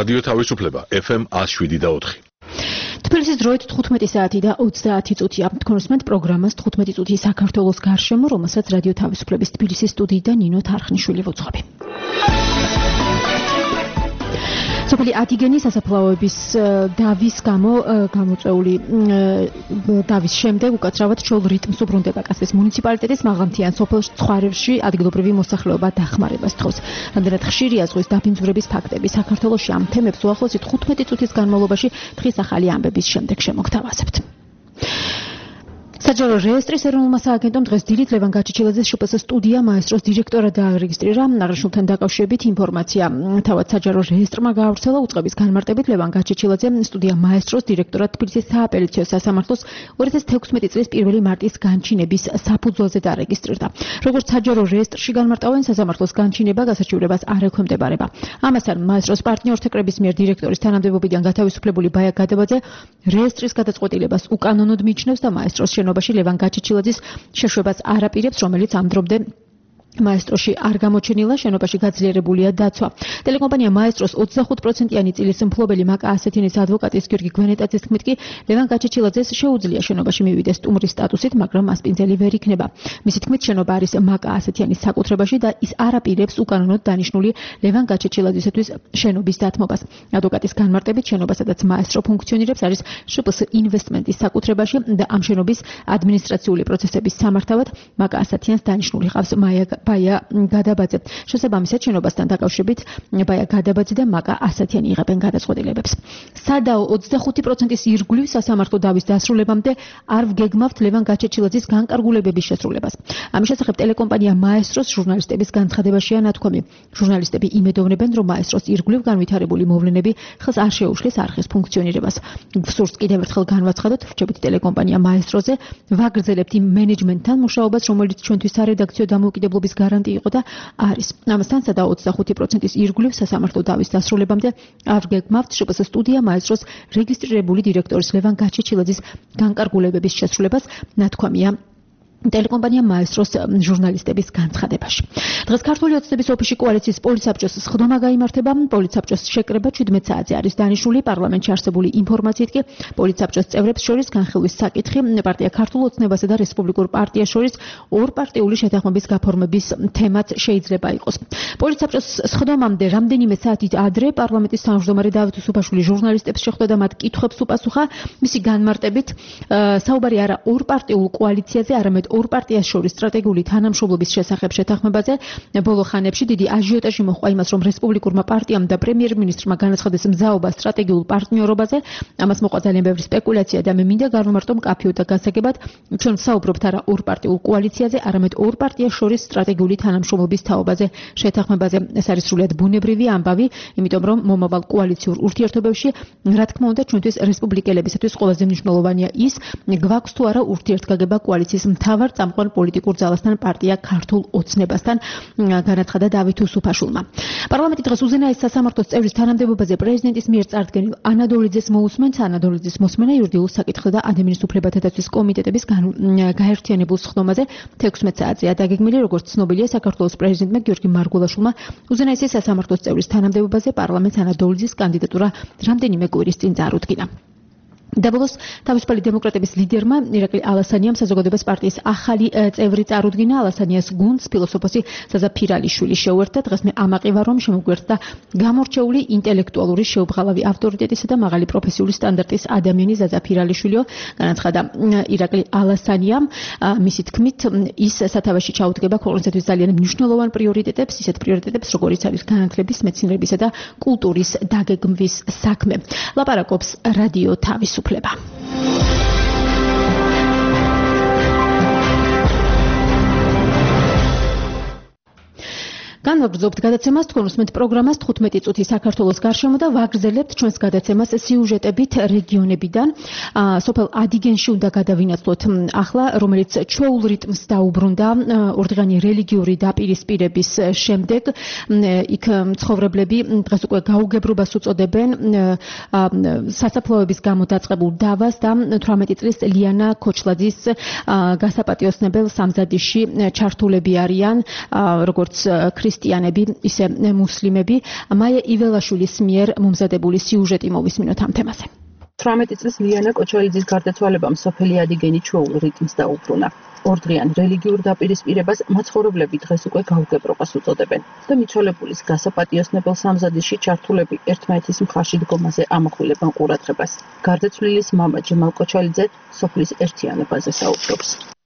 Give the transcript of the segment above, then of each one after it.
რადიო თავისუფლება FM 107.4. თბილისის დროით 15 საათი და 30 წუთია. თქვენ უსმენთ პროგრამას 15 წუთი საქართველოს გარშემო, რომელსაც რადიო თავისუფლების თბილისის სტუდიიდან ნინო თარხნიშვილი ვუძღვები. სოფელი ადიგენის სასაფლაოების დავის გამოწვეული დავის შემდეგ უკაცრავად ჩვეულ რიტმს უბრუნდება კასპიის მუნიციპალიტეტის მაღალმთიან სოფელ ცხარევში ადგილობრივი მოსახლეობა დახმარებას თხოვს. რამდენად ხშირია ზღვის დაბინძურების ფაქტები საქართველოში ამ თემებს უახლოესით 15 წუთის განმავლობაში დღის ახალი ამბების შემდეგ შემოგთავაზებთ. საჯარო რეესტრის ეროვნულმა სააგენტომ დღეს დილით ლევან გაჩეჩილაძეს შპს სტუდია მაესტროს დირექტორად დაარეგისტრირა. აღნიშნულთან დაკავშირებით ინფორმაცია თავად საჯარო რეესტრმა გაავრცელა. უწყების განმარტებით ლევან გაჩეჩილაძე სტუდია მაესტროს დირექტორად თბილისის სააპელიციო სასამართლოს 2016 წლის 1 მარტის განჩინების საფუძველზე დაარეგისტრირდა. როგორც საჯარო რეესტრში განმარტავენ, სასამართლოს განჩინება გასაჩივრებას არ ექვემდებარება. ამასთან მაესტროს პარტნიორთა კრების მიერ დირექტორის თანამდებობიდან გათავისუფლებული ბაია გადაბაძე რეესტრის გადაწყვეტილებას უკანონოდ მიიჩნევს და მაესტროს შენობაში ლევან გაჩეჩილაძის შეშვებას არ აპირებს, რომელიც ამ დრომდე მაესტროში არ გამოჩენილა. შენობაში გაძლიერებულია დაცვა. ტელეკომპანია მაესტროს 25%-იანი წილის მფლობელი მაკა ასეთიანის ადვოკატის გიორგი გვენეტაძის თქმით კი ლევან გაჩეჩილაძეს შეუძლია შენობაში მივიდეს სტუმრის სტატუსით, მაგრამ მასპინძელი ვერ იქნება. მისი თქმით შენობა არის მაკა ასეთიანის საკუთრებაში და ის არ აპირებს უკანონოდ დანიშნული ლევან გაჩეჩილაძისათვის შენობის დათმობას. ადვოკატის განმარტებით შენობა, სადაც მაესტრო ფუნქციონირებს, არის შპს ინვესტმენტის საკუთრებაში და ამ შენობის ადმინისტრაციული პროცესების სამართავად მაკა ასეთიანს დანიშნული ყავს ბაია გადაბაძე. შესაბამისად შენობასთან დაკავშირებით ბაია გადაბაძე და მაკა ასათიანი იღებენ გადაწყვეტილებებს. სადაო 25%-ის ირგვლივ სასამართლო დავის დასრულებამდე არ ვგეგმავთ ლევან გაჩეჩილაძის განკარგულებების შესრულებას. ამის შესახებ ტელეკომპანია მაესტროს ჟურნალისტების განცხადებაშია ნათქვამი. ჟურნალისტები იმედოვნებენ, რომ მაესტროს ირგვლივ განვითარებული მოვლენები ხელს არ შეუშლის არხის ფუნქციონირებას. სურს კიდევ ერთხელ განვაცხადოთ, რჩებით ტელეკომპანია მაესტროზე, ვაგრძელებთ იმ მენეჯმენტთან მუშაობას, რომელიც ჩვენთვის სარედაქციო დამოუკიდებლობის გარანტი იყო და არის. ამასთან სადაო 25%-ის ირგვლივ სასამართლო დავის დასრულებამდე არ გეგმავთ შპს სტუდია მაესტროს რეგისტრირებული დირექტორის ლევან გაჩეჩილაძის განკარგულებების შესრულებას, ნათქვამია ტელეკომპანია მაესტროს ჟურნალისტების განცხადებაში. დღეს ქართული ოცნების ოფისში კოალიციის პოლიცსაბჭოს სხდომა გაიმართება. პოლიცსაბჭოს შეკრება 17 საათზე არის დანიშნული. პარლამენტში არსებული ინფორმაციით კი პოლიცსაბჭოს წევრებს შორის განხილვის საკითხი პარტია ქართულ ოცნებასა და რესპუბლიკურ პარტიას შორის ორპარტიული შეთანხმების გაფორმების თემაც შეიძლება იყოს. პოლიცსაბჭოს სხდომამდე რამდენიმე საათით ადრე პარლამენტის თავმჯდომარე დავით უსუფაშვილი ჟურნალისტებს შეხვდა და მათ კითხვებს უპასუხა. მისი განმარტებით საუბარი არა ორპარტიულ კოალიციაზე, არამედ ორ პარტიას შორის სტრატეგიული თანამშრომლობის შესახებ შეთანხმებაზე. ბოლო ხანებში დიდი აჟიოტაჟი მოჰყვა იმას, რომ რესპუბლიკურმა პარტიამ და პრემიერ-მინისტრმა განაცხადეს მზაობა სტრატეგიულ პარტნიორობაზე. ამას მოყვა ძალიან ბევრი სპეკულაცია და მე მინდა განვმარტო მკაფიო და გასაგებად, ჩვენ ვსაუბრობთ არა ორ პარტიულ კოალიციაზე, არამედ ორ პარტიას შორის სტრატეგიული თანამშრომლობის თაობაზე, შეთანხმებაზე. ეს არის სრულიად ბუნებრივი ამბავი, იმიტომ რომ მომავალ კოალიციურ ურთიერთობებში, რა თქმა უნდა, ჩვენთვის რესპუბლიკელებისათვის ყველაზე მნიშვნელოვანია ის, გვაქვს თუ არა ურთიერთგაგება კოალიციის მთავარ წამყვან პოლიტიკურ ძალასთან პარტია ქართულ ოცნებასთან, განაცხადა დავით უსუფაშვილმა. პარლამენტი დღეს უზენაეს სასამართლოს წევრის თანამდებობაზე პრეზიდენტის მიერ წარდგენილ ანადოლიძეს მოусმენს. ანადოლიძის მოსმენა იურიდიულ საკითხთა და ადამიანის უფლებათა დაცვის კომიტეტების გაერთიანებულ სხდომაზე 16 საათზეა დაგეგმილი. როგორც ცნობილია, საქართველოს პრეზიდენტმა გიორგი მარგველაშვილმა უზენაესი სასამართლოს წევრის თანამდებობაზე პარლამენტს ანადოლიძის კანდიდატურა რამდენიმე კვირის წინ წარუდგინა. დაბოლოს თავისუფალი დემოკრატების ლიდერმა ირაკლი ალასანიამ საზოგადოებას პარტიის ახალი წევრი წარუდგინა. ალასანიას გუნდს ფილოსოფოსი ზაზა ფირალიშვილი შეუერთდა. დღეს მე ამაყი ვარ, რომ შემოგვერთდა გამორჩეული ინტელექტუალური შეუბრალავი ავტორიტეტისა და მაღალი პროფესიული სტანდარტის ადამიანი ზაზა ფირალიშვილიო, განაცხადა ირაკლი ალასანიამ. მისი თქმით, ის სათავეში ჩაუდგება ქვეყნისათვის ძალიან მნიშვნელოვან პრიორიტეტებს, ისეთ პრიორიტეტებს, როგორიც არის განათლების, მეცნიერებისა და კულტურის დაგეგმვის საქმე. ლაპარაკობს რადიო თავისუფლება. განვაგრძობთ გადაცემას, თქვენ უსმენთ პროგრამას 15 წუთი საქართველოს გარშემო და ვაგრძელებთ ჩვენს გადაცემას სიუჟეტებით რეგიონებიდან. სოფელ ადიგენში უნდა გადავინაცვლოთ ახლა, რომელიც ჩვეულ რიტმს დაუბრუნდა ორდღიანი რელიგიური დაპირისპირების შემდეგ. იქ მცხოვრებლები დღეს უკვე გაუგებრობას უწოდებენ სასაფლაოების გამო დაწყებულ დავას და 18 წლის ლიანა ქოჩლაძის გასაპატიოსნებელ სამზადისში ჩართულები არიან, როგორც ქრისტიანი ქრისტიანები, ისე მუსლიმები. მაია იველაშვილის მიერ მომზადებული სიუჟეტი მოვისმინოთ ამ თემაზე. 18 წლის ლიანა კოჩოლიძის გარდაცვალებამ სოფელი ადიგენი ჩვეულ რიტმს დაუბრუნა. ორდღიან რელიგიურ დაპირისპირებას მაცხოვრებლები დღეს უკვე გაუგებრობას უწოდებენ და მიცვალებულის გასაპატიოსნებელ სამზადისში ჩართულები ერთმანეთის მხარში დგომაზე ამახვილებენ ყურადღებას. გარდაცვლილის მამა ჯემალ კოჩოლიძე სოფლის ერთიანობაზე საუბრობს.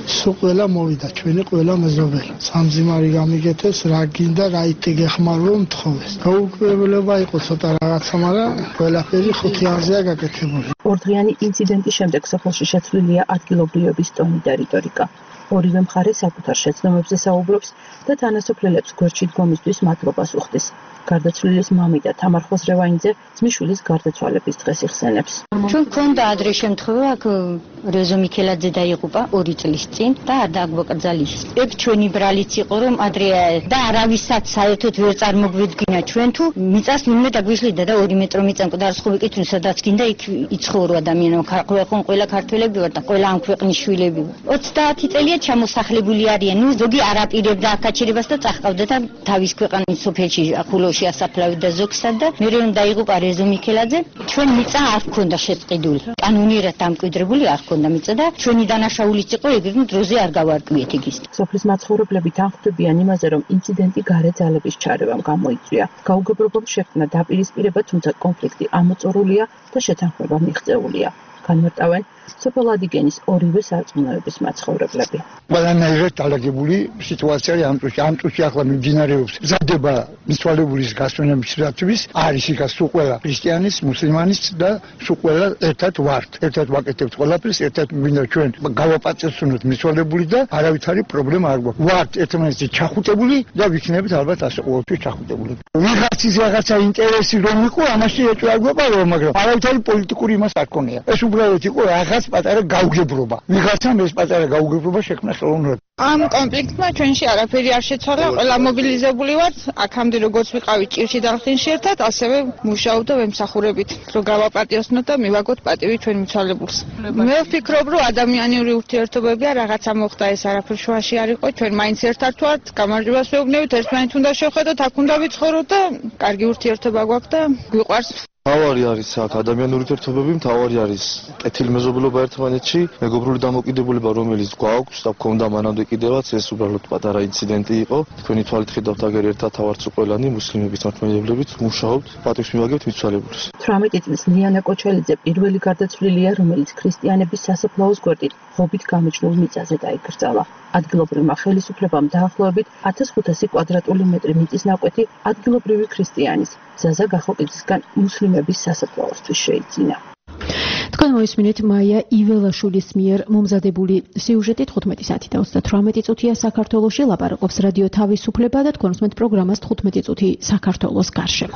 სულ მოვიდა ჩვენი ყველა მეზობელი. სამძიმარი გამიგეთეს, რა გინდა, რა იტიგეხმარო მთხოვეს. გაუკვირველება იყო ცოტა რაღაცა, მაგრამ ყველაფერი 5 იანზეა გაკეთებული. ორდღიანი ინციდენტის შემდეგ სოფელში შეცვლილია ადგილობრივების ტონი და რიტორიკა. ორივე მხარე საკუთარ შეცდომებზე საუბრობს და თანასოფლელებს გვერდში დგომისთვის მადლობას უხდის. გარდაცვლილის მამი და თამარ ხოსრევაინძე ძმისშვილის გარდაცვალების დღეს იხსენებს. ჩვენ გქონდა ადრე შემთხვევა, აქ რეზო მიქელაძე დაიღუპა 2 წლის წინ და არ დაგვაკრძალის. ეგ ჩვენი ბრალიც იყო, რომ ადრე და არავისაც საერთოდ ვერ წარმოგვიდგინა ჩვენ თუ მიწას ვინმე დაგვიშლიდა და 2 მეტრო მიწა მკვდარ ხუბიკი თუ სადაც გინდა იქ იცხოვრო ადამიანი. ხომ ყველა ქართველები ვარ და ყველა ამ ქვეყნის შვილები. 30 წელია ჩამოსახლებული არიან. ნუ ზოგი არაპირებდა აქაჩერებას და წახყავდა და თავის ქვეყნის სოფელში ახულოში ასაფლავდა ზოგსა და მე რომ დაიღუპა რეზო მიქელაძე, ჩვენ მიწა არ ჰქონდა შეწყიდული. კანონიერად დამკვიდრებული არ ჰქონდა მიწა და ჩვენი დანაშაულიც იყო ეგრე დროზე არ გავარკვიეთ იგის. სოფლის მაცხოვრებლები თანხმდებიან იმაზე, რომ ინციდენტი გარე ძალების ჩარევამ გამოიწვია. გაუგებრობამ შექმნა დაპირისპირება, თუმცა კონფლიქტი ამოწურულია და შეთანხმება მიღწეულია. განმარტავენ სოფელ ადიგენის ორივე სარწმუნოების მაცხოვრებლები. ყველანაირად დალაგებული სიტუაცია ამ წუთში ახლა მიმდინარეობს. მზადება მიცვალებულის გასვენებისათვის არის იქ სულ ყველა ქრისტიანის, მუსლიმანის და სულ ყველა ერთად ვართ. ერთად ვაკეთებთ ყველაფერს, ერთად მინდა ჩვენ გავაპატივცემოთ მიცვალებული და არავითარი პრობლემა არ გვაქვს. ვართ ერთმანეთზე ჩახუტებული და ვიქნებით ალბათ ასე ყოველთვის ჩახუტებული. ვიღაცის რაღაცა ინტერესი რომ იყო, ამაში ეჭვი არ გვეპარო, მაგრამ არავითარი პოლიტიკური იმას არ ქონია. ეს უბრალოდ იყო რაღაც პატარა გაუგებრობა. ვიღაცამ ეს პატარა გაუგებრობა შექმნა ხელოვნურად. ამ კონფლიქტმა ჩვენში არაფერი არ შეცვალა, ყველა მობილიზებული ვართ, აქამდე როგორც ვიყავით ჭირში და ხინში ერთად, ასევე მუშაობ და ვემსახურებით, რომ გავაპატიოსნოთ და მივაგოთ პატივი ჩვენ მიცვალებულს. მე ვფიქრობ, რომ ადამიანური ურთიერთობებია, რაღაცა მოხდა, ეს არაფერ შუაში არ იყო, ჩვენ მაინც ერთად ვართ, გამარჯვებას ვეუბნებით, ერთმანეთს უნდა შევხედოთ, აქ უნდა ვიცხოვროთ და კარგი ურთიერთობა გვაქვს და გვიყვარს. მთავარი არის აქ ადამიანური ურთიერთობები, მთავარი არის კეთილი მეზობლობა ერთმანეთში, მეგობრული დამოკიდებულება, რომელიც გვაქვს და გქონდა მანამდე კიდევაც, ეს უბრალოდ პატარა ინციდენტი იყო. თქვენი თვალით ხედავთ, აგერ ერთად ავართ ყველანი მუსლიმების მართლმადიდებლებით, მუშაობთ, პატივს მივაგებთ მიცვალებულს. 18 წლის ლიანა კოჩოლიძე პირველი გარდაცვლილია, რომელიც ქრისტიანების სასაფლაოს გვერდით ღობით გამიჯნულ მიწაზე დაიკრძალა. ადგილობრივმა ხელისუფლებამ დაახლოებით 1500 კვადრატული მეტრი მიწის ნაკვეთი ადგილობრივი ქრისტიანის ზაზა გახოკიძისგან მუსლიმების სასაფლაოსთვის შეიძინა. თქვენ მოისმინეთ მაია იველაშვილის მიერ მომზადებული სიუჟეტი. 15 საათი და 38 წუთია საქართველოში. ლაპარაკობს რადიო თავისუფლება და თქვენ უსმენთ პროგრამას 15 წუთი საქართველოს გარშემო.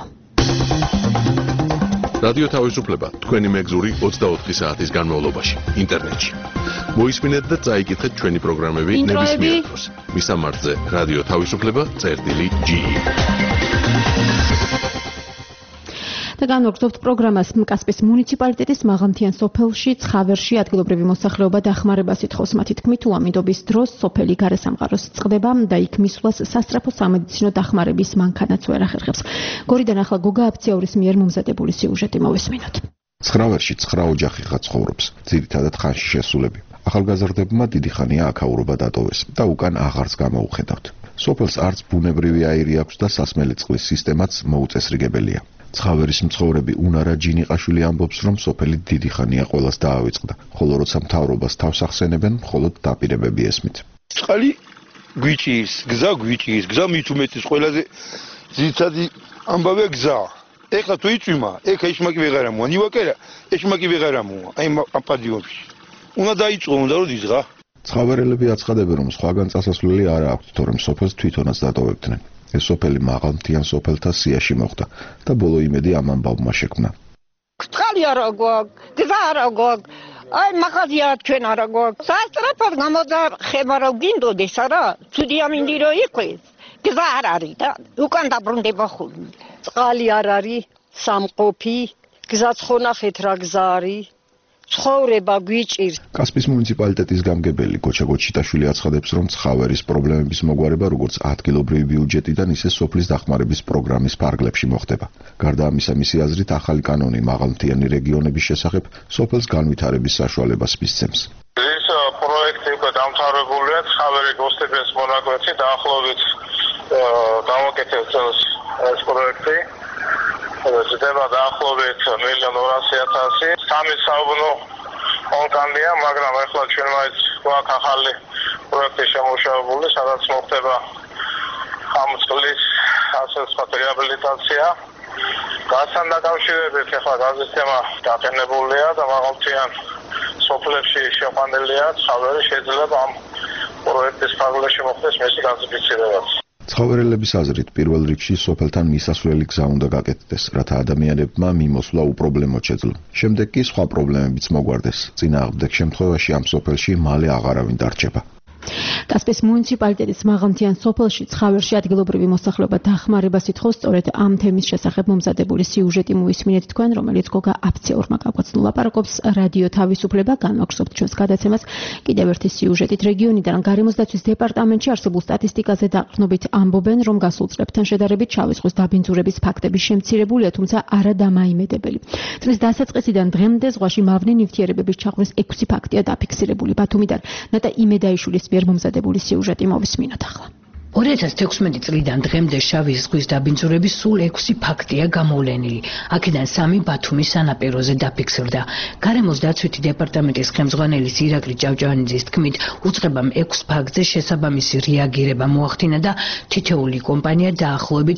რადიო თავისუფლება თქვენი მეგზური 24 საათის განმავლობაში ინტერნეტში. მოისმინეთ და წაიკითხეთ ჩვენი პროგრამები ნებისმიერ დროს. მისამართზე რადიო თავისუფლება.ge. და განვაგრძობთ პროგრამას. კასპის მუნიციპალიტეტის მაღალმთიან სოფელში ცხავერში ადგილობრივი მოსახლეობა დახმარებას ითხოვს. მათი თქმით, უამიდობის დროს სოფელი გარესამყაროს წყდება და იქ მისვლას სასწრაფო სამედიცინო დახმარების მანქანაც ვერ ახერხებს. გორიდან ახლა გოგა აფციაურის მიერ მომზადებული სიუჟეტი მოვისმინოთ. ცხრავერში 9 ოჯახი ცხოვრობს, ძირითადად ხანში შესულები. ახალგაზრდებმა დიდი ხანია აქაურობა დატოვეს და უკან აღარც გამოუხედავთ. სოფელს არც ბუნებრივი აირი აქვს და სასმელი წყლის სისტემაც მოუწესრიგებელია. ცხავერის მცხოვრები უნარა ჯინიყაშვილი ამბობს, რომ სოფელი დიდი ხანია ყველას დაავიწყდა, ხოლო როცა მთავრობას თავს ახსენებენ, მხოლოდ დაპირებები ესმით. წყალი გვიჭის, გზა მით უმეტეს ყველაზე ძირითადი ამბავია გზა. ეხლა თუ იწვიმა, ეხა ისმაკი ვეღარამოა, ნივაკერა, ისმაკი ვეღარამოა, აი ამ პადიოში. უნდა დაიწყო, უნდა რომ დიზღა. ცხავერელები აცხადებენ, რომ სხვაგან წასასვლელი არ აქვთ, თორემ სოფელს თვითონაც დატოვებდნენ. ეს სოფელი მაღალმთიან სოფელთა სიაში მოხვდა და ბოლო იმედი ამ ამბავმა შექმნა. წყალი არა გვაქვს, გზა არა გვაქვს, აი მაღაზია ჩვენ არა გვაქვს. სასწრაფოდ გამოდა ხება რომ გინდოდეს არა, ცუდი ამინდი რომ იყოს. გზა არ არის და უკან დაბრუნდება ხოლმე. წყალი არ არის, სამყოფი, გზაც ხო ნახეთ რა გზა არის. ცხოვრება გვიჭირს. კასპის მუნიციპალიტეტის გამგებელი გოჩა გოჩიტაშვილი აცხადებს, რომ ცხავერის პრობლემების მოგვარება როგორც ადგილობრივი ბიუჯეტიდან, ისე სოფლის დახმარების პროგრამის ფარგლებში მოხდება. გარდა ამისა, მისი აზრით, ახალი კანონი მაღალმთიანი რეგიონების შესახებ სოფელს განვითარების საშუალებას მისცემს. ეს პროექტი უკვე დამთავრებულია, ცხავერი გოსტების მონაკვეთი დაახლოებით დავაკეთებთ ეს პროექტი. ზრდება დაახლოებით 1,200,000. სამი საუბნო ონკანია, მაგრამ ახლა ჩვენ მაინც გვაქვს ახალი პროექტი შემუშავებული, სადაც მოხდება ამ წყლის ასე ვთქვათ რეაბილიტაცია. გაზთან დაკავშირებით ახლა გაზის თემა დაყენებულია და მაღალმთიან სოფლებში შეყვანილია ცხავერი, შეიძლება ამ პროექტის ფარგლებში მოხდეს მისი გაზიფიცირებაც. ცხოველების აზრით, პირველ რიგში სოფელთან მისასვლელი გზა უნდა გაკეთდეს, რათა ადამიანებმა მიმოსვლა უპრობლემოდ შეძლონ. შემდეგ კი სხვა პრობლემებიც მოგვარდეს. წინააღმდეგ შემთხვევაში ამ სოფელში მალე აღარავინ დარჩება. კასპის მუნიციპალიტეტის მაღალმთიან სოფელში ცხავერში ადგილობრივი მოსახლეობა დახმარებას ითხოვს. სწორედ ამ თემის შესახებ მომზადებული სიუჟეტი მოვისმინეთ თქვენ, რომელიც გოგა აფცეურმა გაგვაცნო. ლაპარაკობს რადიო თავისუფლება, განვაგრძობთ ჩვენს გადაცემას კიდევ ერთი სიუჟეტით. რეგიონიდან გარემოს დაცვის დეპარტამენტში არსებულ სტატისტიკაზე დაყრდნობით ამბობენ, რომ გასულ წლებთან შედარებით შავი ზღვის დაბინძურების ფაქტები შემცირებულია, თუმცა არა დამაიმედებელი. წლის დასაწყისიდან დღემდე ზღვაში მავნე ნივთიერებების ჩაღვრის 6 ფაქტია დაფიქსირებული. ბათუმიდან ნატა იმედაიშვილის მიერ მომზადებული სიუჟეტი მოვისმინოთ ახლა. 2016 წლიდან დღემდე შავი ზღვის დაბინძურების სულ 6 ფაქტია გამოვლენილი. აქედან 3 ბათუმის სანაპიროზე დაფიქსირდა. გარემოს დაცვითი დეპარტამენტის ხელმძღვანელის ირაკლი ჭავჭავანიძის თქმით, უწყებამ 6 ფაქტზე შესაბამისი რეაგირება მოახდინა და თითოეული კომპანია დაახლოებით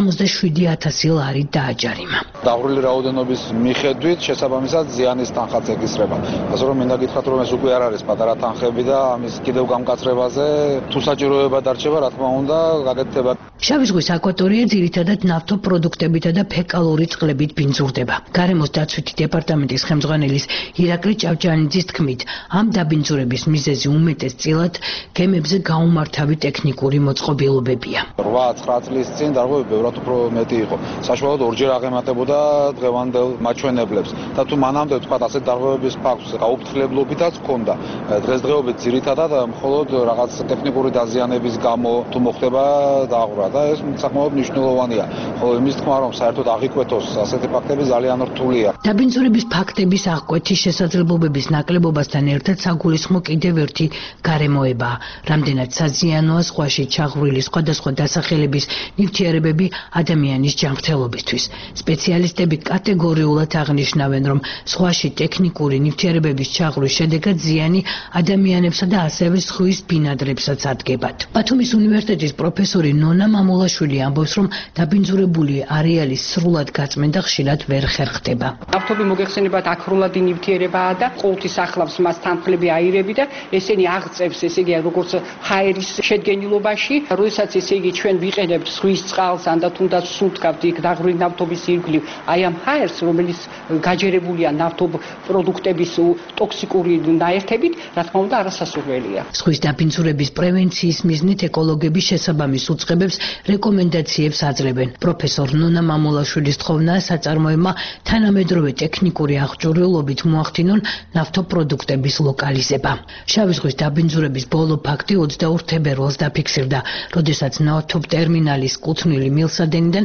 67,000 ლარი დააჯარიმა. დაღვრილი რაოდენობის მიხედვით შესაბამისად ზიანის თანხაც ეკისრება. ასე რომ მინდა გითხრათ, რომ ეს უკვე არ არის პატარა თანხები და ამის კიდევ გამკაცრებაზე თუ საჭიროება დარჩება, რა თქმა უნდა, გაკეთდება. შავი ზღვის აკვატორია ძირითადად ნავთობპროდუქტებითა და ფეკალური წყლებით ბინძურდება. გარემოს დაცვითი დეპარტამენტის ხელმძღვანელის ირაკლი ჭავჭავანიძის თქმით, ამ დაბინძურების მიზეზი უმეტესწილად გემებზე გაუმართავი ტექნიკური მოწყობილობებია. 8-9 წლის წინ დარღვევები ბევრად უფრო მეტი იყო. საშუალოდ ორჯერ აღემატებოდა დღევანდელ მაჩვენებლებს და თუ მანამდე ვთქვათ ასეთ დარღვევების ფაქტს გაუფრთხილებლობითაც ჰქონდა. დღესდღეობით ძირითადად მხოლოდ რაღაც ტექნიკური დაზიანების გამო თუ მოხდება დაღვრა და ეს საკმაოდ მნიშვნელოვანია. ხოლო იმის თქმა, რომ საერთოდ აღიკვეთოს ასეთი ფაქტები ძალიან რთულია. დაბინძურების ფაქტების აღკვეთის შესაძლებლობების ნაკლებობასთან ერთად საგულისხმო კიდევ ერთი გარემოებაა. რამდენად საზიანოა ზღვაში ჩაღვრილი სხვადასხვა დასახელების ნივთიერებები ადამიანის ჯანმრთელობისთვის. სპეციალისტები კატეგორიულად აღნიშნავენ, რომ ზღვაში ტექნიკური ნივთიერებების ჩაღვრის შედეგად ზიანი ადამიანებსა და ასევე ზღვის ბინადრებსაც ადგებათ. ბათუმის უნივერსიტეტის პროფესორი ნონა მამულაშვილი ამბობს, რომ დაბინძურებული არეალი სრულად გაწმენდა ხშირად ვერ ხერხდება. ნავთობი მოგეხსენებათ აქროლადი ნივთიერებაა და ყოველთვის ახლავს მას თანხლები აირები და ესენი აღწევს, ესე იგი როგორც ჰაერის შედგენილობაში, როდესაც ესე იგი ჩვენ ვიყენებთ ზღვის წყალს, ან და თუნდაც სუნთქავთ იქ დაღვრილი ნავთობის ირგვლივ, აი ამ ჰაერს, რომელიც გაჯერებულია ნავთობ პროდუქტების ტოქსიკური ნაერთებით, რა თქმა უნდა, არასასურველია. ზღვის დაბინძურების პრევენციის მიზნით ეკოლოგები შესაბამის უწყებებს რეკომენდაციებს აძლევენ. პროფესორ ნონა მამულაშვილის თხოვნა საწარმოებმა თანამედროვე ტექნიკური აღჭურვილობით მოახდინონ ნავთობპროდუქტების ლოკალიზება. შავი ზღვის დაბინძურების ბოლო ფაქტი 24 თებერვალს დაფიქსირდა, როდესაც ნავთობტერმინალის კუთვნილი მილსადენიდან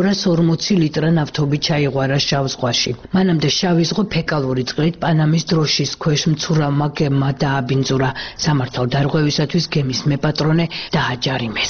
240 ლიტრა ნავთობი ჩაიღვარა შავ ზღვაში. მანამდე შავი ზღვა ფეკალური წყლით პანამის დროშის ქვეშ მცურავმა გემმა დააბინძურა. სამართალ დარღვევისათვის გემის მეპატრონე დააჯარიმეს.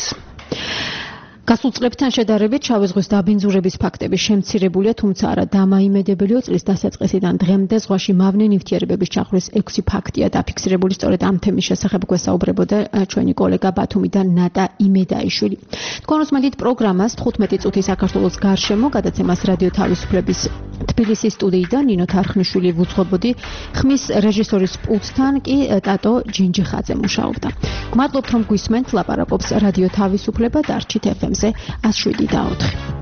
გასულ წლებთან შედარებით შავი ზღვის დაბინძურების ფაქტები შემცირებულია, თუმცა არა დამაიმედებელია. წლის დასაწყისიდან დღემდე ზღვაში მავნე ნივთიერებების ჩაღვრის 6 ფაქტია დაფიქსირებული. სწორედ ამ თემის შესახებ გვესაუბრებოდა ჩვენი კოლეგა ბათუმიდან ნატა იმედაიშვილი. თქვენ უსმენთ პროგრამას 15 წუთი საქართველოს გარშემო, გადაცემას რადიო თავისუფლების თბილისის სტუდიიდან ნინო თარხნიშვილი ვუძღვებოდი. ხმის რეჟისორის პულტთან კი ტატო ჯინჯიხაძე მუშაობდა. გმადლობთ, რომ გვისმენთ. ლაპარაკობს რადიო თავისუფლება, დარჩით FM-ზე 107.4.